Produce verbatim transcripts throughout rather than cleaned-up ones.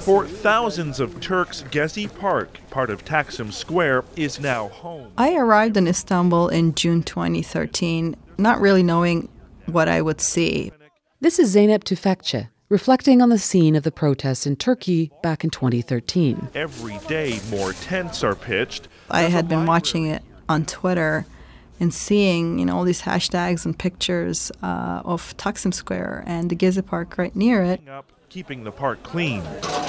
For thousands of Turks, Gezi Park, part of Taksim Square, is now home. I arrived in Istanbul in June twenty thirteen, not really knowing what I would see. This is Zeynep Tüfekçi, reflecting on the scene of the protests in Turkey back in twenty thirteen. Every day, more tents are pitched. I had been watching it on Twitter and seeing, you know, all these hashtags and pictures uh, of Taksim Square and the Gezi Park right near it. Keeping the park clean.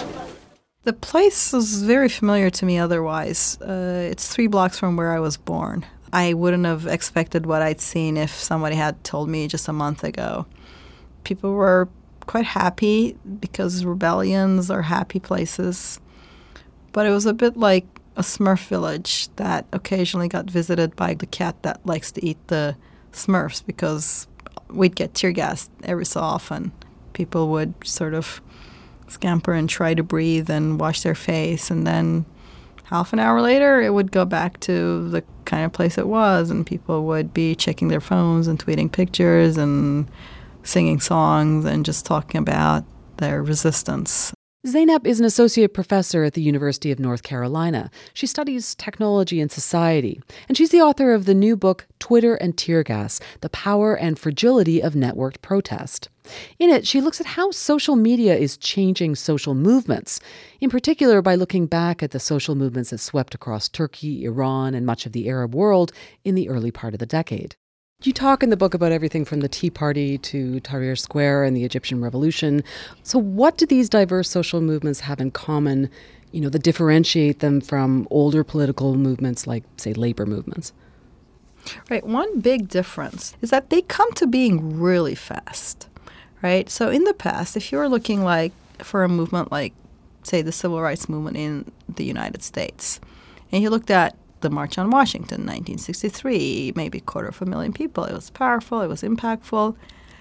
The place was very familiar to me otherwise. Uh, it's three blocks from where I was born. I wouldn't have expected what I'd seen if somebody had told me just a month ago. People were quite happy because rebellions are happy places. But it was a bit like a Smurf village that occasionally got visited by the cat that likes to eat the Smurfs because we'd get tear gassed every so often. People would sort of scamper and try to breathe and wash their face, and then half an hour later it would go back to the kind of place it was, and people would be checking their phones and tweeting pictures and singing songs and just talking about their resistance. Zeynep is an associate professor at the University of North Carolina. She studies technology and society, and she's the author of the new book, Twitter and Tear Gas, The Power and Fragility of Networked Protest. In it, she looks at how social media is changing social movements, in particular by looking back at the social movements that swept across Turkey, Iran, and much of the Arab world in the early part of the decade. You talk in the book about everything from the Tea Party to Tahrir Square and the Egyptian Revolution. So what do these diverse social movements have in common, you know, that differentiate them from older political movements like, say, labor movements? Right. One big difference is that they come to being really fast, right? So in the past, if you were looking like for a movement like, say, the civil rights movement in the United States, and you looked at the March on Washington, nineteen sixty-three, maybe a quarter of a million people. It was powerful. It was impactful.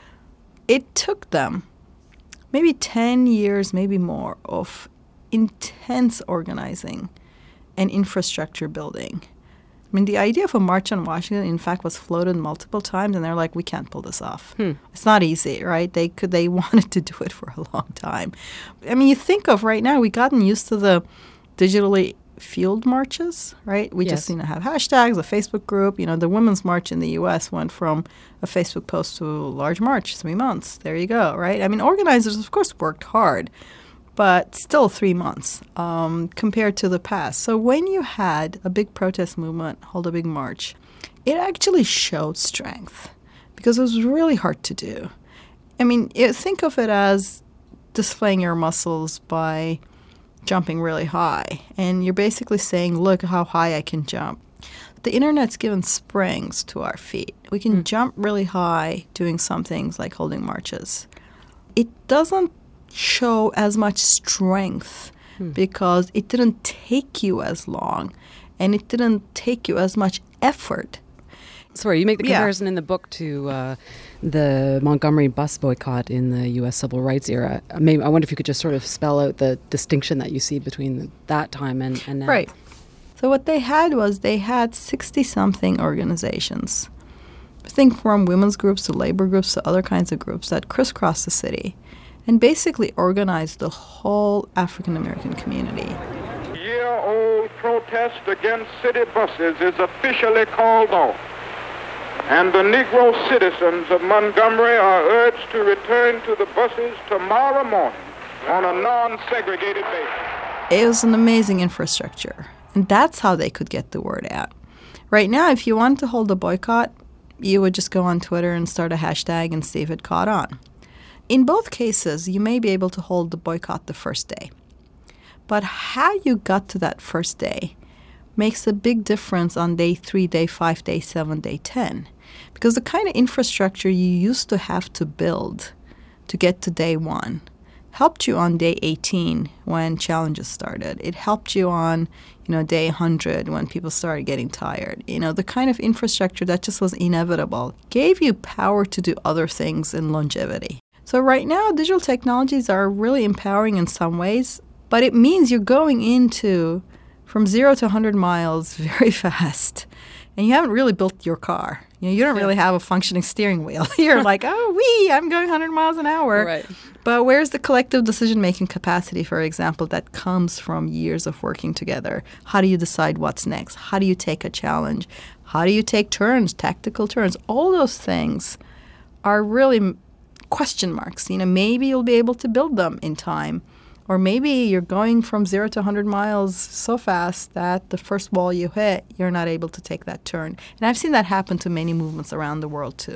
It took them maybe ten years, maybe more, of intense organizing and infrastructure building. I mean, the idea of a March on Washington, in fact, was floated multiple times, and they're like, we can't pull this off. Hmm. It's not easy, right? They could, they wanted to do it for a long time. I mean, you think of right now, we've gotten used to the digitally field marches, right? We yes. just, you know, have hashtags, a Facebook group. You know, the Women's March in the U S went from a Facebook post to a large march, three months. There you go, right? I mean, organizers, of course, worked hard, but still three months um, compared to the past. So when you had a big protest movement, hold a big march, it actually showed strength because it was really hard to do. I mean, it, think of it as displaying your muscles by jumping really high. And you're basically saying, look how high I can jump. The internet's given springs to our feet. We can mm. jump really high doing some things like holding marches. It doesn't show as much strength mm. because it didn't take you as long and it didn't take you as much effort. Sorry, you make the comparison yeah. in the book to uh, the Montgomery bus boycott in the U S civil rights era. Maybe, I wonder if you could just sort of spell out the distinction that you see between that time and, and now. Right. So what they had was they had sixty-something organizations. Think from women's groups to labor groups to other kinds of groups that crisscrossed the city and basically organized the whole African-American community. Year-old protest against city buses is officially called off. And the Negro citizens of Montgomery are urged to return to the buses tomorrow morning on a non-segregated basis. It was an amazing infrastructure, and that's how they could get the word out. Right now, if you wanted to hold a boycott, you would just go on Twitter and start a hashtag and see if it caught on. In both cases, you may be able to hold the boycott the first day. But how you got to that first day makes a big difference on day three, day five, day seven, day ten. Because the kind of infrastructure you used to have to build to get to day one helped you on day eighteen when challenges started. It helped you on, you know, day one hundred when people started getting tired. You know, the kind of infrastructure that just was inevitable gave you power to do other things in longevity. So right now, digital technologies are really empowering in some ways, but it means you're going into from zero to one hundred miles very fast, and you haven't really built your car. You know, you don't really have a functioning steering wheel. You're like, oh, wee, I'm going one hundred miles an hour. Right. But where's the collective decision-making capacity, for example, that comes from years of working together? How do you decide what's next? How do you take a challenge? How do you take turns, tactical turns? All those things are really question marks. You know, maybe you'll be able to build them in time. Or maybe you're going from zero to one hundred miles so fast that the first wall you hit, you're not able to take that turn. And I've seen that happen to many movements around the world, too.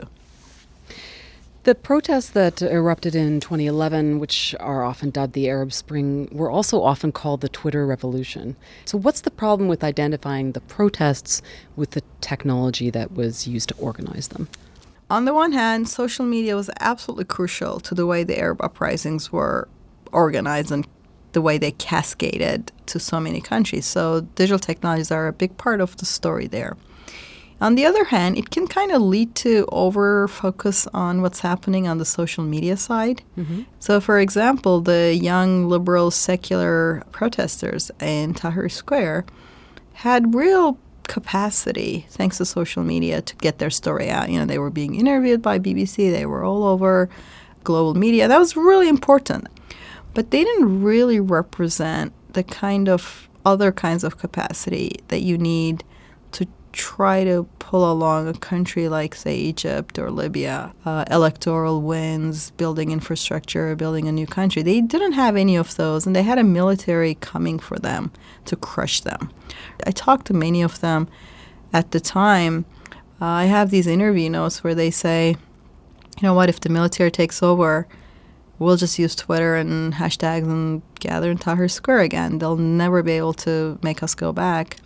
The protests that erupted in twenty eleven, which are often dubbed the Arab Spring, were also often called the Twitter Revolution. So what's the problem with identifying the protests with the technology that was used to organize them? On the one hand, social media was absolutely crucial to the way the Arab uprisings were organized and the way they cascaded to so many countries. So digital technologies are a big part of the story there. On the other hand, it can kind of lead to over-focus on what's happening on the social media side. Mm-hmm. So, for example, the young liberal secular protesters in Tahrir Square had real capacity, thanks to social media, to get their story out. You know, they were being interviewed by B B C. They were all over global media. That was really important. But they didn't really represent the kind of other kinds of capacity that you need to try to pull along a country like, say, Egypt or Libya, uh, electoral wins, building infrastructure, building a new country. They didn't have any of those, and they had a military coming for them to crush them. I talked to many of them at the time. Uh, I have these interview notes where they say, you know what, if the military takes over, we'll just use Twitter and hashtags and gather in Tahrir Square again. They'll never be able to make us go back.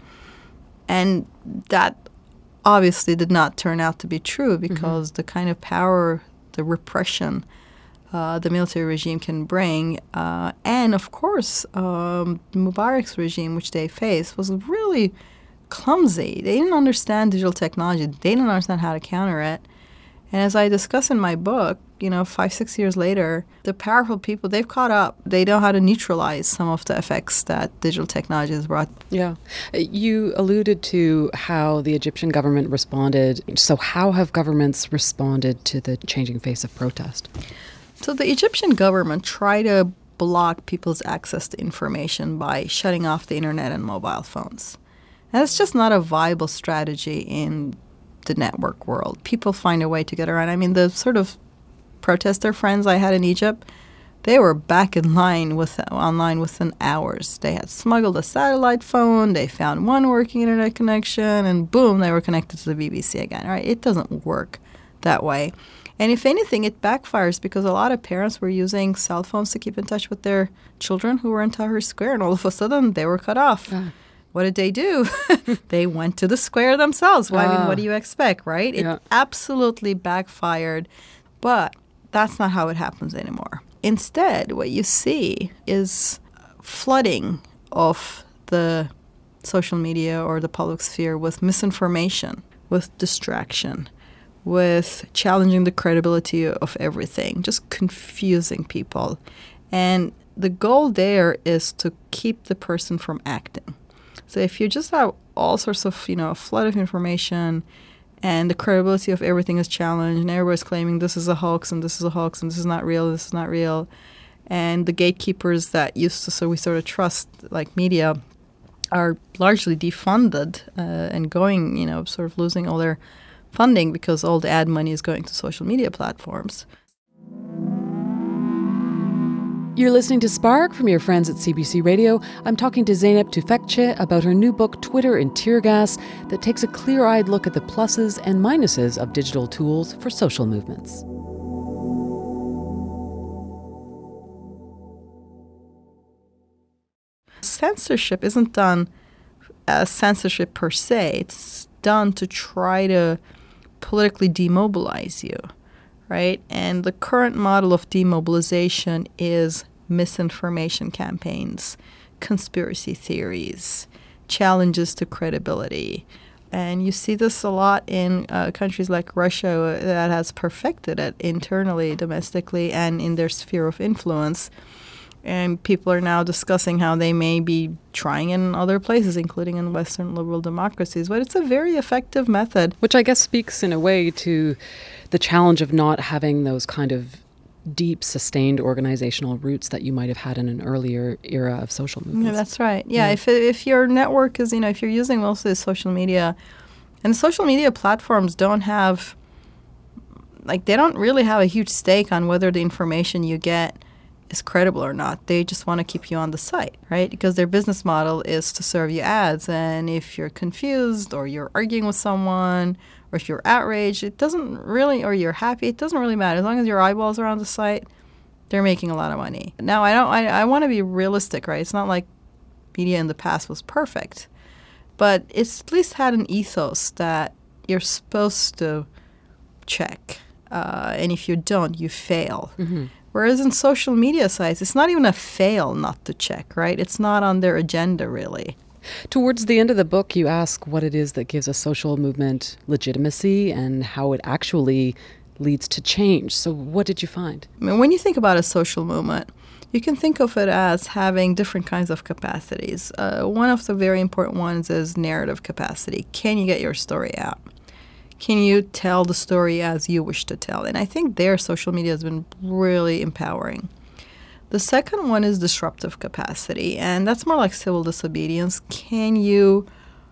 And that obviously did not turn out to be true because mm-hmm. the kind of power, the repression uh, the military regime can bring, uh, and of course um, Mubarak's regime, which they faced, was really clumsy. They didn't understand digital technology. They didn't understand how to counter it. And as I discuss in my book, you know, five, six years later, the powerful people, they've caught up. They know how to neutralize some of the effects that digital technology has brought. Yeah. You alluded to how the Egyptian government responded. So how have governments responded to the changing face of protest? So the Egyptian government tried to block people's access to information by shutting off the internet and mobile phones. And it's just not a viable strategy in the network world. People find a way to get around. I mean, the sort of protester friends I had in Egypt, they were back in line with online within hours. They had smuggled a satellite phone. They found one working internet connection, and boom, they were connected to the B B C again. Right? It doesn't work that way. And if anything, it backfires because a lot of parents were using cell phones to keep in touch with their children who were in Tahrir Square, and all of a sudden they were cut off. Uh. What did they do? They went to the square themselves. Well, uh, I mean, what do you expect, right? It yeah. absolutely backfired. But that's not how it happens anymore. Instead, what you see is flooding of the social media or the public sphere with misinformation, with distraction, with challenging the credibility of everything, just confusing people. And the goal there is to keep the person from acting. So if you just have all sorts of, you know, a flood of information and the credibility of everything is challenged and everybody's claiming this is a hoax and this is a hoax and this is not real, this is not real, and the gatekeepers that used to, so we sort of trust, like media, are largely defunded uh, and going, you know, sort of losing all their funding because all the ad money is going to social media platforms. You're listening to Spark from your friends at C B C Radio. I'm talking to Zeynep Tufekci about her new book, Twitter and Tear Gas, that takes a clear-eyed look at the pluses and minuses of digital tools for social movements. Censorship isn't done as censorship per se. It's done to try to politically demobilize you, right? And the current model of demobilization is misinformation campaigns, conspiracy theories, challenges to credibility. And you see this a lot in uh, countries like Russia that has perfected it internally, domestically, and in their sphere of influence. And people are now discussing how they may be trying in other places, including in Western liberal democracies. But it's a very effective method. Which I guess speaks in a way to the challenge of not having those kind of deep, sustained organizational roots that you might have had in an earlier era of social movements. Yeah, that's right. Yeah, yeah. if if your network is, you know, if you're using mostly social media, and social media platforms don't have, like, they don't really have a huge stake on whether the information you get is credible or not. They just want to keep you on the site, right? Because their business model is to serve you ads. And if you're confused or you're arguing with someone or if you're outraged, it doesn't really, or you're happy, it doesn't really matter. As long as your eyeballs are on the site, they're making a lot of money. Now, I don't. I, I want to be realistic, right? It's not like media in the past was perfect, but it's at least had an ethos that you're supposed to check. Uh, and if you don't, you fail. Mm-hmm. Whereas in social media sites, it's not even a fail not to check, right? It's not on their agenda, really. Towards the end of the book, you ask what it is that gives a social movement legitimacy and how it actually leads to change. So what did you find? I mean, when you think about a social movement, you can think of it as having different kinds of capacities. Uh, one of the very important ones is narrative capacity. Can you get your story out? Can you tell the story as you wish to tell? And I think there social media has been really empowering. The second one is disruptive capacity, and that's more like civil disobedience. Can you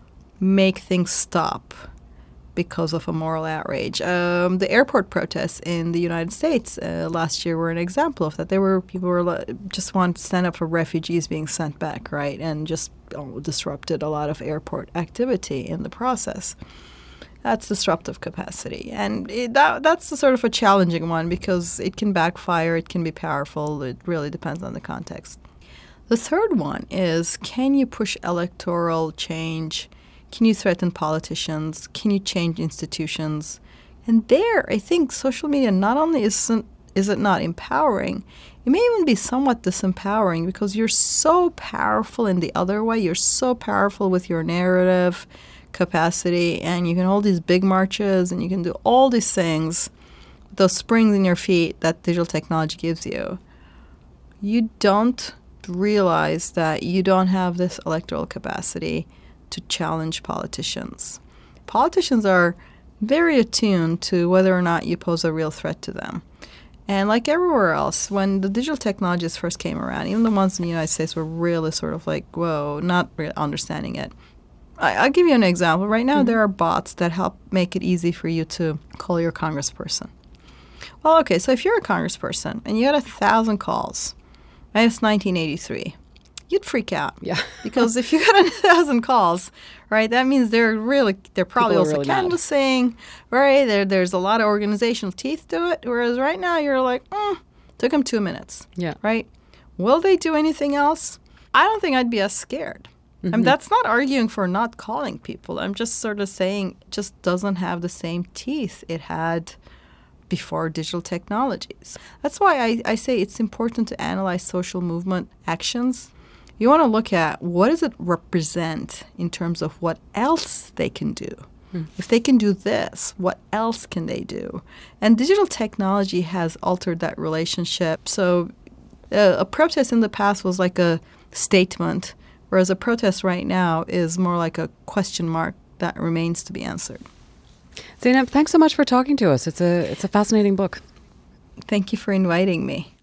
make things stop because of a moral outrage? Um, the airport protests in the United States uh, last year were an example of that. There were people who were just wanted to stand up for refugees being sent back, right, and just oh, disrupted a lot of airport activity in the process. That's disruptive capacity. And it, that, that's the sort of a challenging one because it can backfire, it can be powerful, it really depends on the context. The third one is, can you push electoral change? Can you threaten politicians? Can you change institutions? And there, I think social media not only isn't, is it not empowering, it may even be somewhat disempowering because you're so powerful in the other way. You're so powerful with your narrative capacity, and you can hold these big marches, and you can do all these things, those springs in your feet that digital technology gives you. You don't realize that you don't have this electoral capacity to challenge politicians. Politicians are very attuned to whether or not you pose a real threat to them. And like everywhere else, when the digital technologies first came around, even the ones in the United States were really sort of like, whoa, not really understanding it. I'll give you an example. Right now, mm-hmm. there are bots that help make it easy for you to call your congressperson. Well, okay, so if you're a congressperson and you had a thousand calls, and it's nineteen eighty-three, you'd freak out. Yeah. Because if you got a thousand calls, right, that means they're really, they're probably also really canvassing, mad. right? There, there's a lot of organizational teeth to it. Whereas right now, you're like, mm, took them two minutes. Yeah. Right? Will they do anything else? I don't think I'd be as scared. Mm-hmm. I mean, that's not arguing for not calling people. I'm just sort of saying it just doesn't have the same teeth it had before digital technologies. That's why I, I say it's important to analyze social movement actions. You want to look at what does it represent in terms of what else they can do. Hmm. If they can do this, what else can they do? And digital technology has altered that relationship. So uh, a protest in the past was like a statement, whereas a protest right now is more like a question mark that remains to be answered. Zeynep, thanks so much for talking to us. It's a it's a fascinating book. Thank you for inviting me.